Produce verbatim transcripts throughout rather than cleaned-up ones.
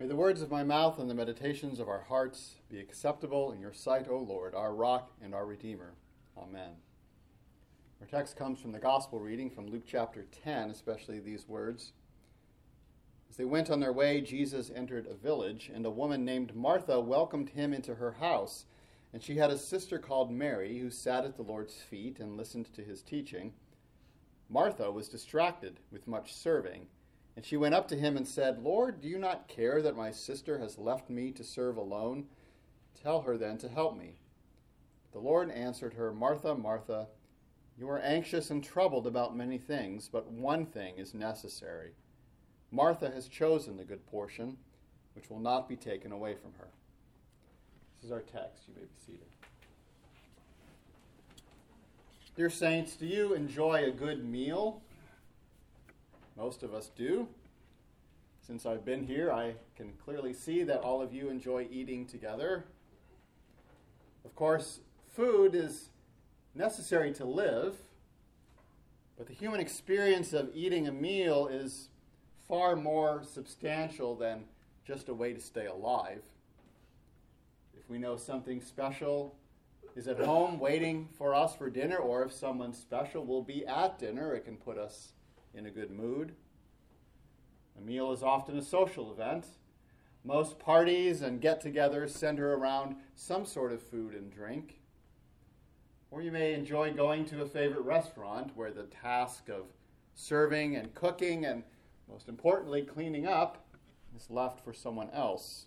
May the words of my mouth and the meditations of our hearts be acceptable in your sight, O Lord, our rock and our redeemer. Amen. Our text comes from the gospel reading from Luke chapter ten, especially these words. As they went on their way, Jesus entered a village, and a woman named Martha welcomed him into her house. And she had a sister called Mary, who sat at the Lord's feet and listened to his teaching. Martha was distracted with much serving, and she went up to him and said, "Lord, do you not care that my sister has left me to serve alone? Tell her then to help me." The Lord answered her, "Martha, Martha, you are anxious and troubled about many things, but one thing is necessary. Martha has chosen the good portion, which will not be taken away from her." This is our text. You may be seated. Dear saints, do you enjoy a good meal? Most of us do. Since I've been here, I can clearly see that all of you enjoy eating together. Of course, food is necessary to live, but the human experience of eating a meal is far more substantial than just a way to stay alive. If we know something special is at home waiting for us for dinner, or if someone special will be at dinner, it can put us in a good mood. A meal is often a social event. Most parties and get-togethers center around some sort of food and drink. Or you may enjoy going to a favorite restaurant where the task of serving and cooking and, most importantly, cleaning up is left for someone else.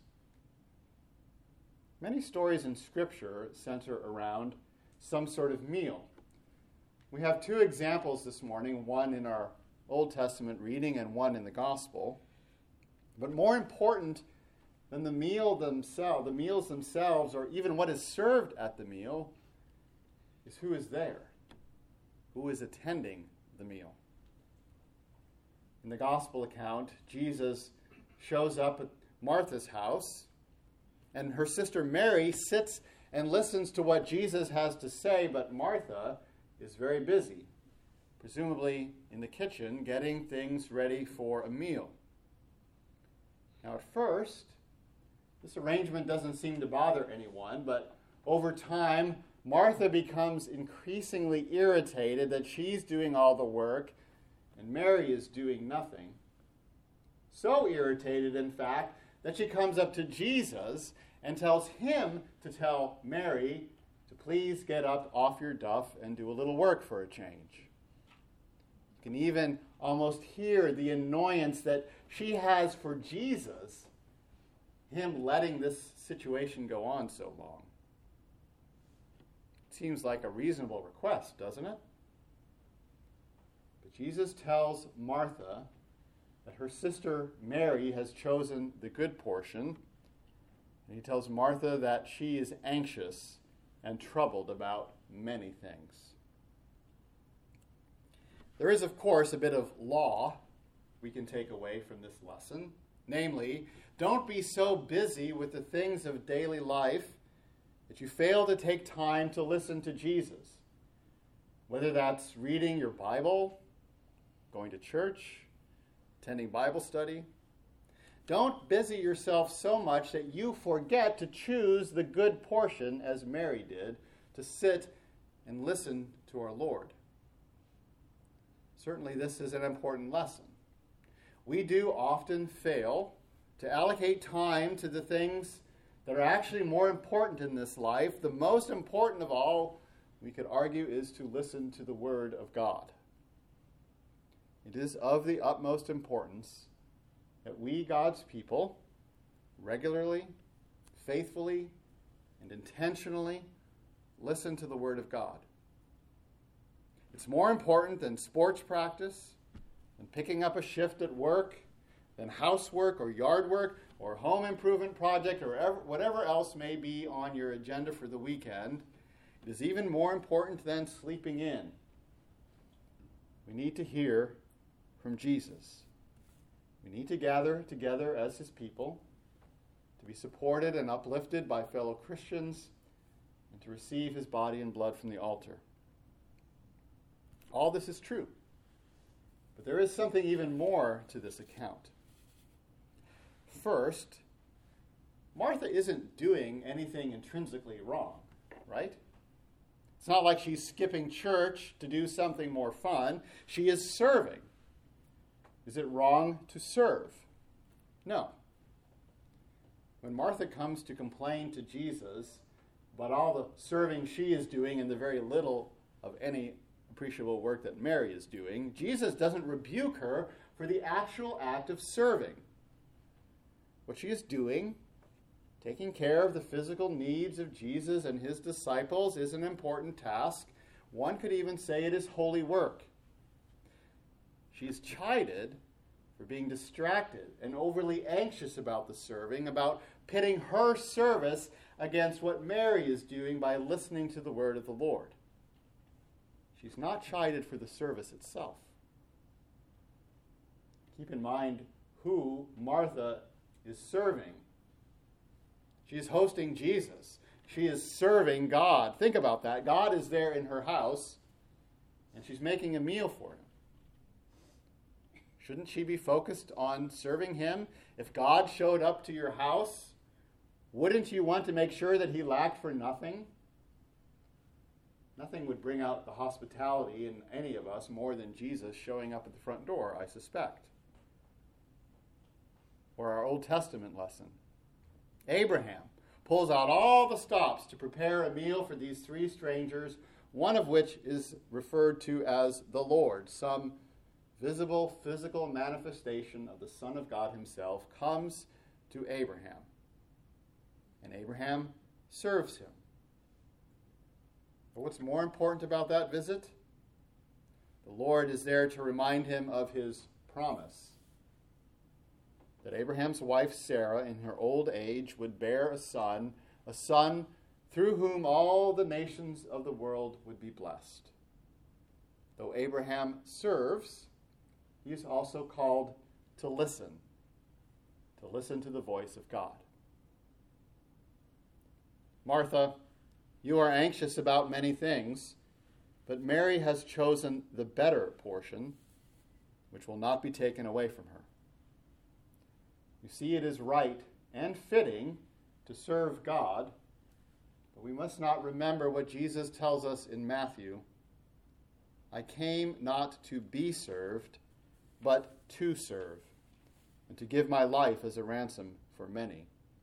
Many stories in Scripture center around some sort of meal. We have two examples this morning, one in our Old Testament reading and one in the Gospel. But more important than the meal themselves, the meals themselves, or even what is served at the meal, is who is there, who is attending the meal. In the Gospel account, Jesus shows up at Martha's house, and her sister Mary sits and listens to what Jesus has to say, but Martha is very busy, presumably in the kitchen, getting things ready for a meal. Now, at first, this arrangement doesn't seem to bother anyone, but over time, Martha becomes increasingly irritated that she's doing all the work and Mary is doing nothing. So irritated, in fact, that she comes up to Jesus and tells him to tell Mary to please get up off your duff and do a little work for a change. You can even almost hear the annoyance that she has for Jesus, him letting this situation go on so long. It seems like a reasonable request, doesn't it? But Jesus tells Martha that her sister Mary has chosen the good portion, and he tells Martha that she is anxious and troubled about many things. There is, of course, a bit of law we can take away from this lesson. Namely, don't be so busy with the things of daily life that you fail to take time to listen to Jesus. Whether that's reading your Bible, going to church, attending Bible study. Don't busy yourself so much that you forget to choose the good portion, as Mary did, to sit and listen to our Lord. Certainly, this is an important lesson. We do often fail to allocate time to the things that are actually more important in this life. The most important of all, we could argue, is to listen to the Word of God. It is of the utmost importance that we, God's people, regularly, faithfully, and intentionally listen to the Word of God. It's more important than sports practice, than picking up a shift at work, than housework or yard work or home improvement project or ever, whatever else may be on your agenda for the weekend. It is even more important than sleeping in. We need to hear from Jesus. We need to gather together as his people, to be supported and uplifted by fellow Christians, and to receive his body and blood from the altar. All this is true, but there is something even more to this account. First, Martha isn't doing anything intrinsically wrong, right? It's not like she's skipping church to do something more fun. She is serving. Is it wrong to serve? No. When Martha comes to complain to Jesus about all the serving she is doing and the very little of any appreciable work that Mary is doing, Jesus doesn't rebuke her for the actual act of serving. What she is doing, taking care of the physical needs of Jesus and his disciples, is an important task. One could even say it is holy work. She's chided for being distracted and overly anxious about the serving, about pitting her service against what Mary is doing by listening to the word of the Lord. She's not chided for the service itself. Keep in mind who Martha is serving. She is hosting Jesus. She is serving God. Think about that. God is there in her house, and she's making a meal for him. Shouldn't she be focused on serving him? If God showed up to your house, wouldn't you want to make sure that he lacked for nothing? Nothing would bring out the hospitality in any of us more than Jesus showing up at the front door, I suspect. Or our Old Testament lesson. Abraham pulls out all the stops to prepare a meal for these three strangers, one of which is referred to as the Lord. Some visible physical manifestation of the Son of God himself comes to Abraham. And Abraham serves him. But what's more important about that visit? The Lord is there to remind him of his promise that Abraham's wife Sarah, in her old age, would bear a son, a son through whom all the nations of the world would be blessed. Though Abraham serves, he is also called to listen, to listen to the voice of God. Martha, you are anxious about many things, but Mary has chosen the better portion, which will not be taken away from her. You see, it is right and fitting to serve God, but we must not remember what Jesus tells us in Matthew. I came not to be served, but to serve, and to give my life as a ransom for many.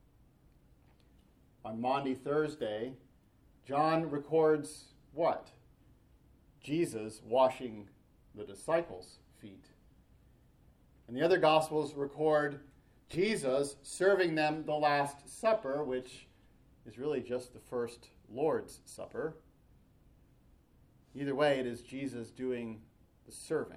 On Maundy Thursday, John records what? Jesus washing the disciples' feet. And the other Gospels record Jesus serving them the Last Supper, which is really just the first Lord's Supper. Either way, it is Jesus doing the serving.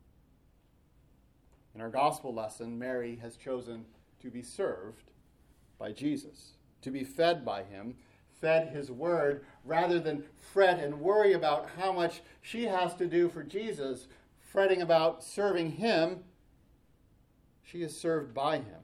In our Gospel lesson, Mary has chosen to be served by Jesus, to be fed by him, fed his word, rather than fret and worry about how much she has to do for Jesus, fretting about serving him. She is served by him.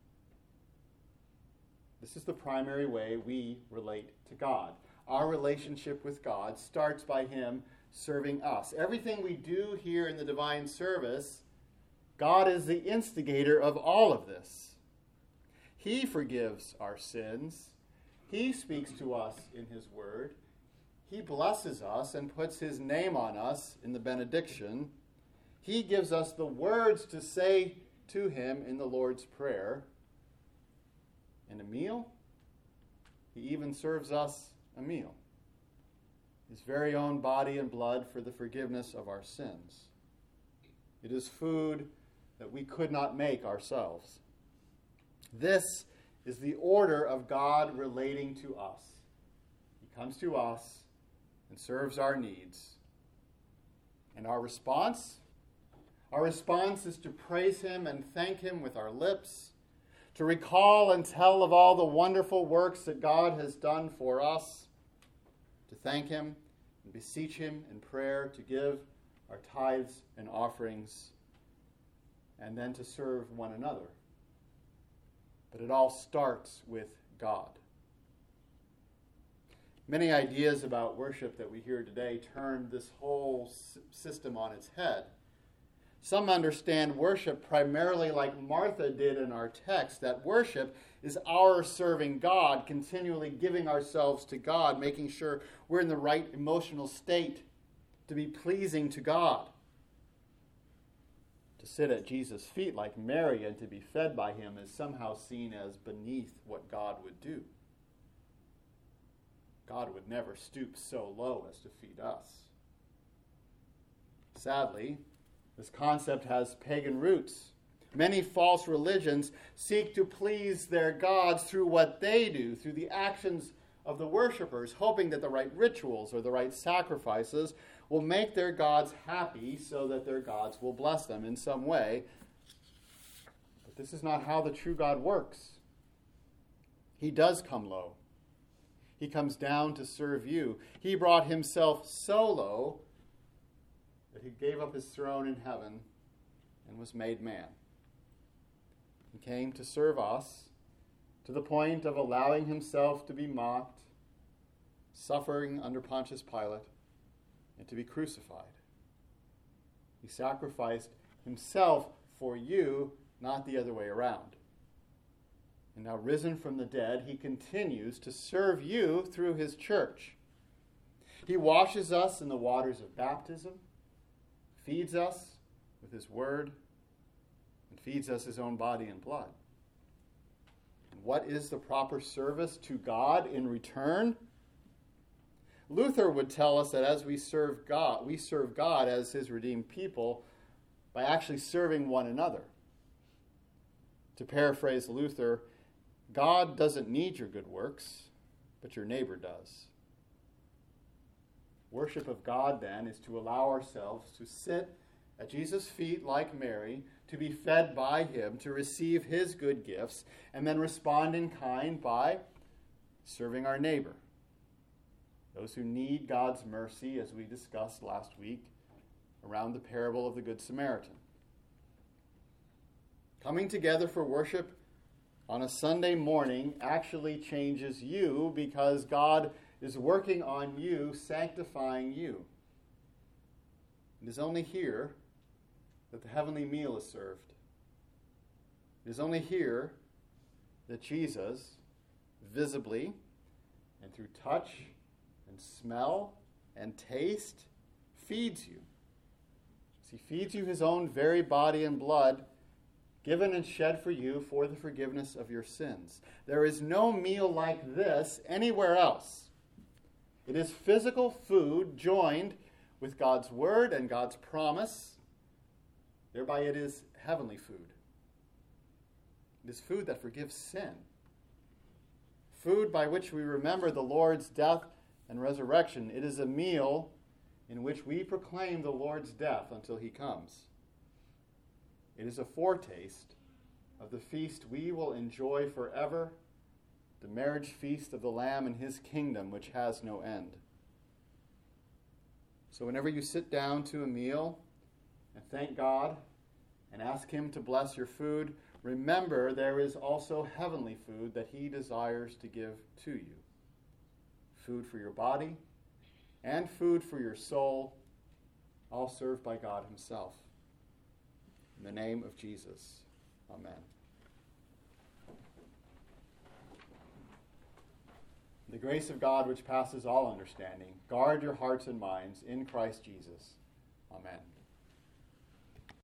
This is the primary way we relate to God. Our relationship with God starts by him serving us. Everything we do here in the divine service, God is the instigator of all of this. He forgives our sins. He speaks to us in his word. He blesses us and puts his name on us in the benediction. He gives us the words to say to him in the Lord's Prayer. And a meal? He even serves us a meal. His very own body and blood for the forgiveness of our sins. It is food that we could not make ourselves. This is the order of God relating to us. He comes to us and serves our needs. And our response? Our response is to praise him and thank him with our lips, to recall and tell of all the wonderful works that God has done for us, to thank him and beseech him in prayer to give our tithes and offerings, and then to serve one another. But it all starts with God. Many ideas about worship that we hear today turn this whole system on its head. Some understand worship primarily like Martha did in our text, that worship is our serving God, continually giving ourselves to God, making sure we're in the right emotional state to be pleasing to God. To sit at Jesus' feet like Mary and to be fed by him is somehow seen as beneath what God would do. God would never stoop so low as to feed us. Sadly, this concept has pagan roots. Many false religions seek to please their gods through what they do, through the actions of the worshipers, hoping that the right rituals or the right sacrifices will make their gods happy so that their gods will bless them in some way. But this is not how the true God works. He does come low. He comes down to serve you. He brought himself so low that he gave up his throne in heaven and was made man. He came to serve us to the point of allowing himself to be mocked, suffering under Pontius Pilate, and to be crucified. He sacrificed himself for you, not the other way around. And now risen from the dead, he continues to serve you through his church. He washes us in the waters of baptism, feeds us with his word, and feeds us his own body and blood. And what is the proper service to God in return? Luther would tell us that as we serve God, we serve God as his redeemed people by actually serving one another. To paraphrase Luther, God doesn't need your good works, but your neighbor does. Worship of God, then, is to allow ourselves to sit at Jesus' feet like Mary, to be fed by him, to receive his good gifts, and then respond in kind by serving our neighbor. Those who need God's mercy, as we discussed last week around the parable of the Good Samaritan. Coming together for worship on a Sunday morning actually changes you because God is working on you, sanctifying you. It is only here that the heavenly meal is served. It is only here that Jesus, visibly and through touch and smell and taste, feeds you. He feeds you his own very body and blood, given and shed for you for the forgiveness of your sins. There is no meal like this anywhere else. It is physical food joined with God's word and God's promise. Thereby it is heavenly food. It is food that forgives sin. Food by which we remember the Lord's death and resurrection. It is a meal in which we proclaim the Lord's death until he comes. It is a foretaste of the feast we will enjoy forever, the marriage feast of the Lamb in his kingdom, which has no end. So whenever you sit down to a meal and thank God and ask him to bless your food, remember there is also heavenly food that he desires to give to you. Food for your body and food for your soul, all served by God himself. In the name of Jesus, amen. The grace of God, which passes all understanding, guard your hearts and minds in Christ Jesus. Amen.